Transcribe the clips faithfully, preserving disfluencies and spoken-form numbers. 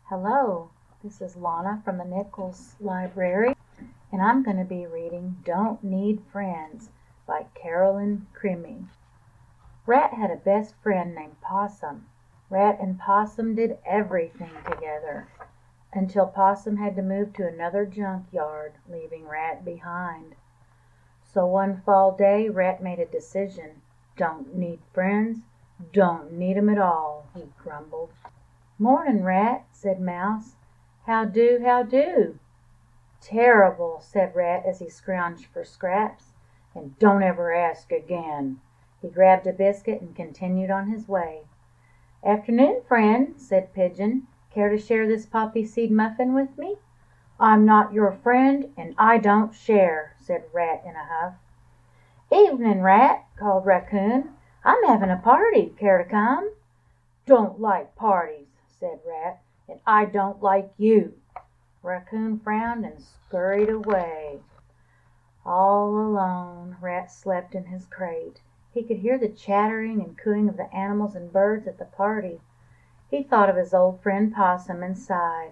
Hello, this is Lana from the Nichols Library, and I'm going to be reading Don't Need Friends by Carolyn Crimi. Rat had a best friend named Possum. Rat and Possum did everything together, until Possum had to move to another junkyard, leaving Rat behind. So one fall day, Rat made a decision. Don't need friends, don't need 'em at all, he grumbled. "Mornin', Rat," said Mouse. "How do, how do?" "Terrible," said Rat as he scrounged for scraps. "And don't ever ask again." He grabbed a biscuit and continued on his way. "Afternoon, friend," said Pigeon. "Care to share this poppy seed muffin with me?" "I'm not your friend, and I don't share," said Rat in a huff. "Evenin', Rat," called Raccoon. "I'm having a party. Care to come?" "Don't like parties," said Rat, "and I don't like you." Raccoon frowned and scurried away. All alone, Rat slept in his crate. He could hear the chattering and cooing of the animals and birds at the party. He thought of his old friend Possum and sighed.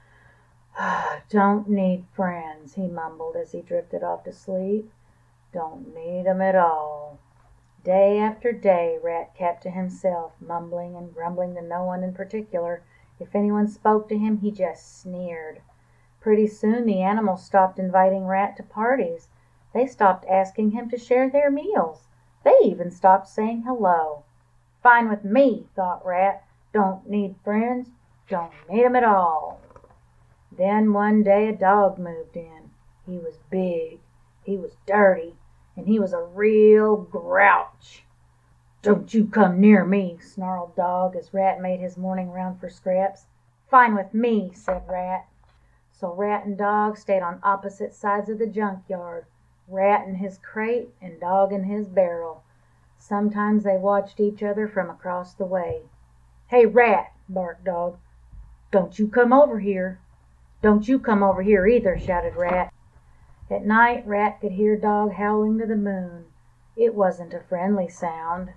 "Don't need friends," he mumbled as he drifted off to sleep. "Don't need 'em at all." Day after day Rat kept to himself, mumbling and grumbling to no one in particular. If anyone spoke to him, he just sneered. Pretty soon the animals stopped inviting Rat to parties. They stopped asking him to share their meals. They even stopped saying hello. "Fine with me," thought Rat. "Don't need friends, don't need 'em at all." Then one day a dog moved in. He was big, he was dirty, and he was a real grouch. "Don't you come near me," snarled Dog as Rat made his morning round for scraps. "Fine with me," said Rat. So Rat and Dog stayed on opposite sides of the junkyard, Rat in his crate and Dog in his barrel. Sometimes they watched each other from across the way. "Hey, Rat," barked Dog, "don't you come over here." "Don't you come over here either," shouted Rat. At night Rat could hear Dog howling to the moon. It wasn't a friendly sound.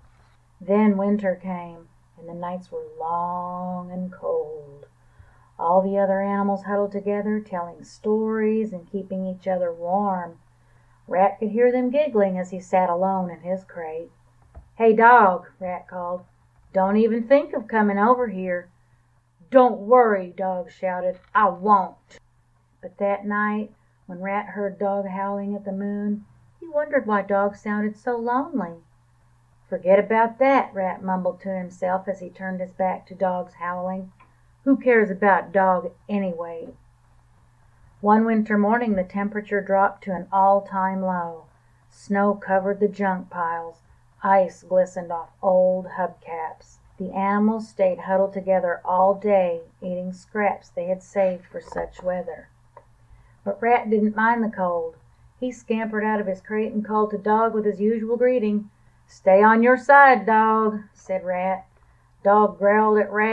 Then winter came, and the nights were long and cold. All the other animals huddled together, telling stories and keeping each other warm. Rat could hear them giggling as he sat alone in his crate. "Hey, Dog," Rat called, "don't even think of coming over here." "Don't worry," Dog shouted, "I won't." But that night, when Rat heard Dog howling at the moon, he wondered why Dog sounded so lonely. "Forget about that," Rat mumbled to himself as he turned his back to Dog's howling. "Who cares about Dog anyway?" One winter morning the temperature dropped to an all-time low. Snow covered the junk piles. Ice glistened off old hubcaps. The animals stayed huddled together all day, eating scraps they had saved for such weather. But Rat didn't mind the cold. He scampered out of his crate and called to Dog with his usual greeting. "Stay on your side, Dog," said Rat. Dog growled at Rat